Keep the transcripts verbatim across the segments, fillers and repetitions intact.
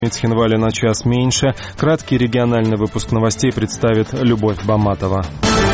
Цхинвале на час меньше. Краткий региональный выпуск новостей представит Любовь Баматова.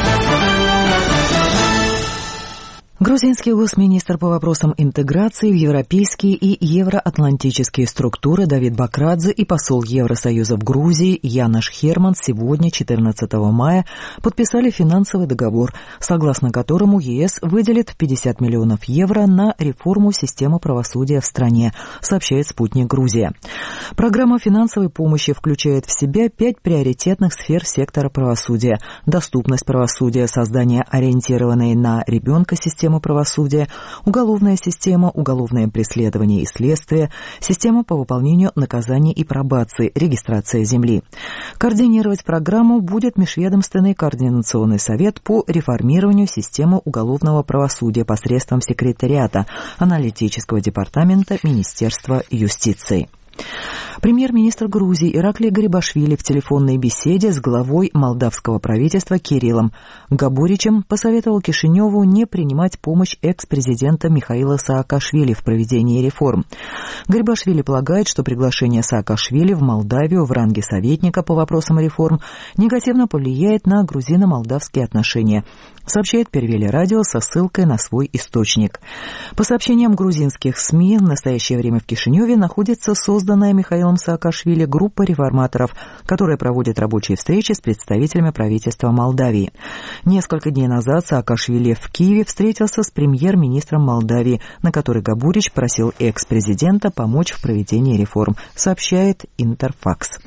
Грузинский госминистр по вопросам интеграции в европейские и евроатлантические структуры Давид Бакрадзе и посол Евросоюза в Грузии Янош Херман сегодня, четырнадцатого мая, подписали финансовый договор, согласно которому ЕС выделит пятьдесят миллионов евро на реформу системы правосудия в стране, сообщает «Спутник Грузия». Программа финансовой помощи включает в себя пять приоритетных сфер сектора правосудия: доступность правосудия, создание ориентированной на ребенка системы правосудия, уголовная система, уголовное преследование и следствие, система по выполнению наказаний и пробации, регистрация земли. Координировать программу будет Межведомственный координационный совет по реформированию системы уголовного правосудия посредством секретариата аналитического департамента Министерства юстиции. Премьер-министр Грузии Ираклий Гарибашвили в телефонной беседе с главой молдавского правительства Кириллом Габуричем посоветовал Кишиневу не принимать помощь экс-президента Михаила Саакашвили в проведении реформ. Гарибашвили полагает, что приглашение Саакашвили в Молдавию в ранге советника по вопросам реформ негативно повлияет на грузино-молдавские отношения, сообщает Первели радио со ссылкой на свой источник. По сообщениям грузинских СМИ, в настоящее время в Кишиневе находится созданная Михаилом Саакашвили группа реформаторов, которая проводит рабочие встречи с представителями правительства Молдавии. Несколько дней назад Саакашвили в Киеве встретился с премьер-министром Молдавии, на который Габурич просил экс-президента помочь в проведении реформ, сообщает Интерфакс.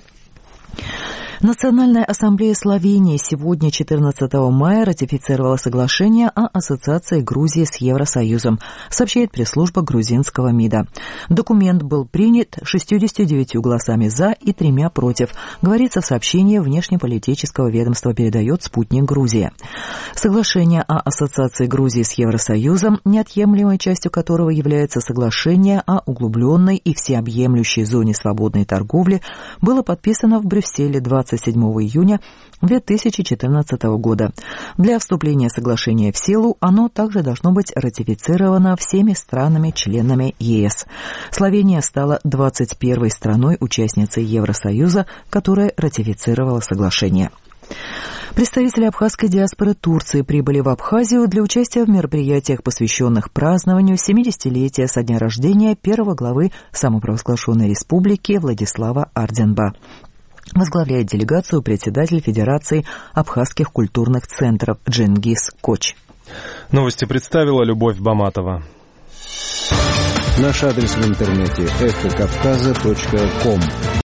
Национальная ассамблея Словении сегодня, четырнадцатого мая, ратифицировала соглашение о ассоциации Грузии с Евросоюзом, сообщает пресс-служба грузинского МИДа. Документ был принят шестьюдесятью девятью голосами «за» и тремя «против», говорится в сообщении внешнеполитического ведомства, передает «Спутник Грузия». Соглашение о ассоциации Грузии с Евросоюзом, неотъемлемой частью которого является соглашение о углубленной и всеобъемлющей зоне свободной торговли, было подписано в Брюсселе двадцать седьмого июня две тысячи четырнадцатого года. Для вступления соглашения в силу оно также должно быть ратифицировано всеми странами-членами ЕС. Словения стала двадцать первой страной-участницей Евросоюза, которая ратифицировала соглашение. Представители абхазской диаспоры Турции прибыли в Абхазию для участия в мероприятиях, посвященных празднованию семидесятилетия со дня рождения первого главы самопровозглашенной республики Владислава Арденба. Возглавляет делегацию председатель Федерации абхазских культурных центров Джингис Коч. Новости представила Любовь Баматова. Наш адрес в интернете эхо кавказа точка ком.